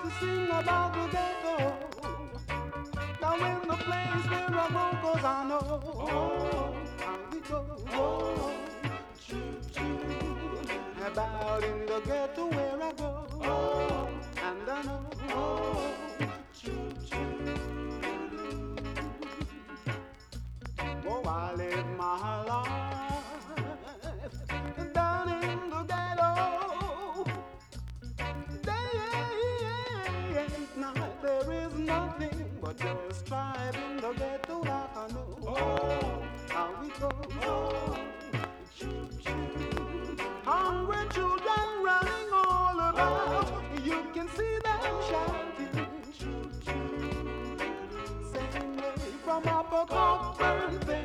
sing about the ghetto. Now in the place where I go, 'cause I know how we go. Choo choo, about in the ghetto where I go, and I know. Choo choo, oh I live my life down in the ghetto. Day and night there is nothing but just striving to get to like I know. How we go. Choo choo. Hungry children running all about. You can see them shouting. Choo choo. Same way from Upper Cockburn.